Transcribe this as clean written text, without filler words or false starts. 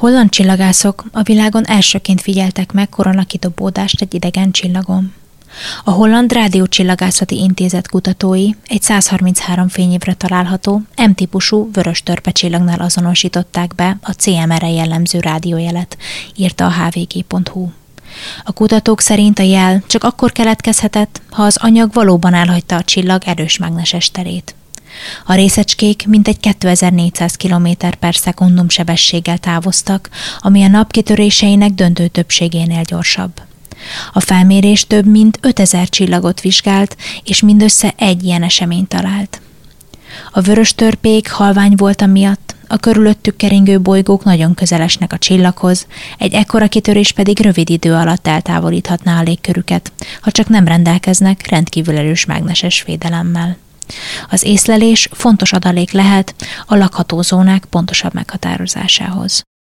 Holland csillagászok a világon elsőként figyeltek meg koronakidobódást egy idegen csillagon. A Holland Rádiócsillagászati Intézet kutatói egy 133 fényévre található M-típusú vörös törpecsillagnál azonosították be a CMR-re jellemző rádiójelet, írta a hvg.hu. A kutatók szerint a jel csak akkor keletkezhetett, ha az anyag valóban elhagyta a csillag erős mágneses terét. A részecskék mintegy 2400 km/s sebességgel távoztak, ami a nap kitöréseinek döntő többségénél gyorsabb. A felmérés több mint 5000 csillagot vizsgált, és mindössze egy ilyen eseményt talált. A vörös törpék halvány volta miatt a körülöttük keringő bolygók nagyon közel esnek a csillaghoz, egy ekkora kitörés pedig rövid idő alatt eltávolíthatná a légkörüket, ha csak nem rendelkeznek rendkívül erős mágneses védelemmel. Az észlelés fontos adalék lehet a lakható zónák pontosabb meghatározásához.